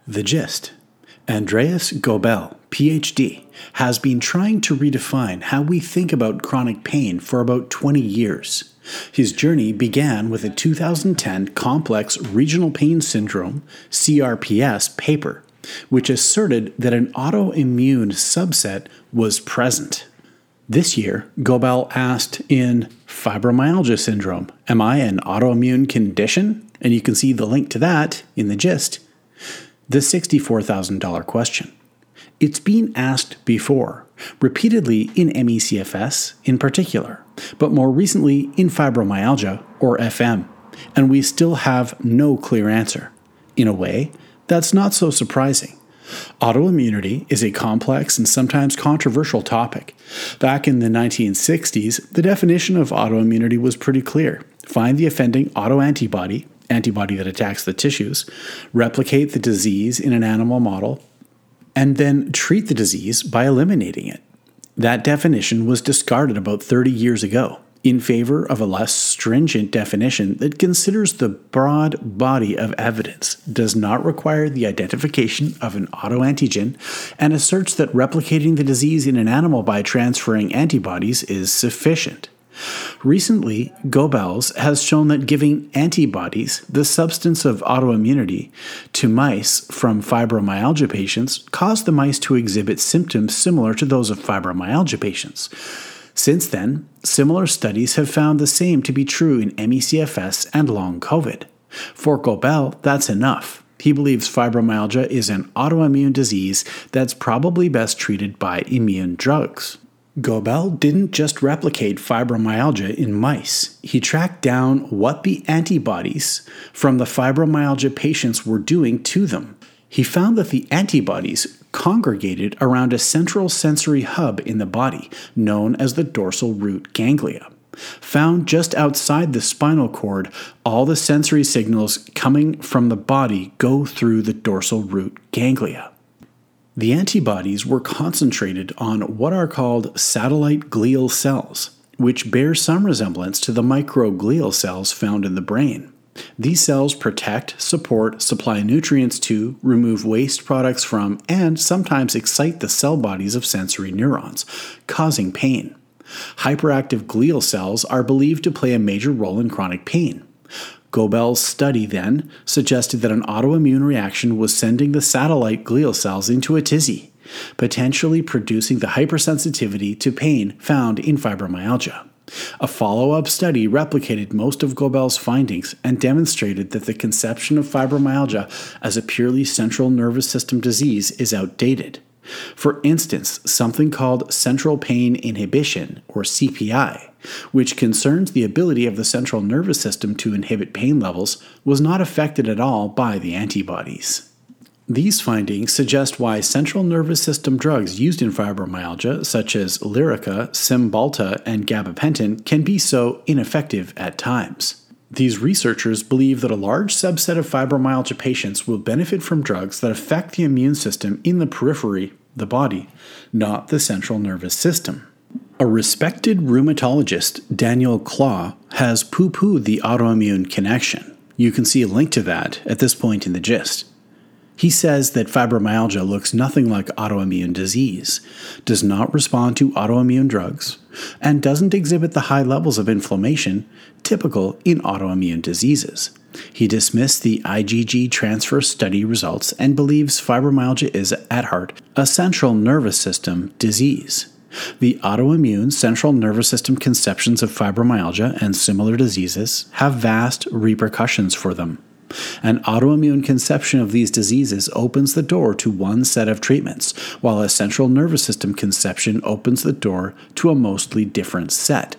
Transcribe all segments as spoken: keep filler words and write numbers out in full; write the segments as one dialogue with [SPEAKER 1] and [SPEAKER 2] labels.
[SPEAKER 1] The gist. Andreas Gobel, P H D, has been trying to redefine how we think about chronic pain for about twenty years. His journey began with a two thousand ten Complex Regional Pain Syndrome, C R P S, paper, which asserted that an autoimmune subset was present. This year, Gobel asked in Fibromyalgia Syndrome, am I an autoimmune condition? And you can see the link to that in the gist. The sixty-four thousand dollars question. It's been asked before, repeatedly in M E C F S in particular, but more recently in fibromyalgia, or F M, and we still have no clear answer. In a way, that's not so surprising. Autoimmunity is a complex and sometimes controversial topic. Back in the nineteen sixties, the definition of autoimmunity was pretty clear. Find the offending autoantibody, antibody that attacks the tissues, replicate the disease in an animal model, and then treat the disease by eliminating it. That definition was discarded about thirty years ago in favor of a less stringent definition that considers the broad body of evidence, does not require the identification of an autoantigen, and asserts that replicating the disease in an animal by transferring antibodies is sufficient. Recently, Gobel's has shown that giving antibodies, the substance of autoimmunity, to mice from fibromyalgia patients caused the mice to exhibit symptoms similar to those of fibromyalgia patients. Since then, similar studies have found the same to be true in M E C F S and long COVID. For Gobel, that's enough. He believes fibromyalgia is an autoimmune disease that's probably best treated by immune drugs. Gobel didn't just replicate fibromyalgia in mice. He tracked down what the antibodies from the fibromyalgia patients were doing to them. He found that the antibodies congregated around a central sensory hub in the body, known as the dorsal root ganglia. Found just outside the spinal cord, all the sensory signals coming from the body go through the dorsal root ganglia. The antibodies were concentrated on what are called satellite glial cells, which bear some resemblance to the microglial cells found in the brain. These cells protect, support, supply nutrients to, remove waste products from, and sometimes excite the cell bodies of sensory neurons, causing pain. Hyperactive glial cells are believed to play a major role in chronic pain. Gobel's study then suggested that an autoimmune reaction was sending the satellite glial cells into a tizzy, potentially producing the hypersensitivity to pain found in fibromyalgia. A follow-up study replicated most of Gobel's findings and demonstrated that the conception of fibromyalgia as a purely central nervous system disease is outdated. For instance, something called central pain inhibition, or C P I, which concerns the ability of the central nervous system to inhibit pain levels, was not affected at all by the antibodies. These findings suggest why central nervous system drugs used in fibromyalgia, such as Lyrica, Cymbalta, and gabapentin, can be so ineffective at times. These researchers believe that a large subset of fibromyalgia patients will benefit from drugs that affect the immune system in the periphery, the body, not the central nervous system. A respected rheumatologist, Daniel Klaw, has poo-pooed the autoimmune connection. You can see a link to that at this point in the gist. He says that fibromyalgia looks nothing like autoimmune disease, does not respond to autoimmune drugs, and doesn't exhibit the high levels of inflammation typical in autoimmune diseases. He dismissed the I G G transfer study results and believes fibromyalgia is, at heart, a central nervous system disease. The autoimmune central nervous system conceptions of fibromyalgia and similar diseases have vast repercussions for them. An autoimmune conception of these diseases opens the door to one set of treatments, while a central nervous system conception opens the door to a mostly different set.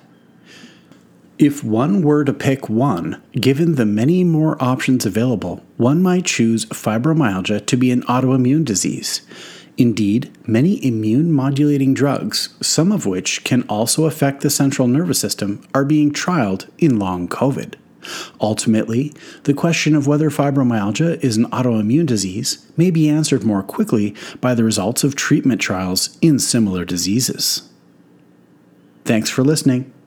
[SPEAKER 1] If one were to pick one, given the many more options available, one might choose fibromyalgia to be an autoimmune disease. Indeed, many immune-modulating drugs, some of which can also affect the central nervous system, are being trialed in long COVID. Ultimately, the question of whether fibromyalgia is an autoimmune disease may be answered more quickly by the results of treatment trials in similar diseases. Thanks for listening.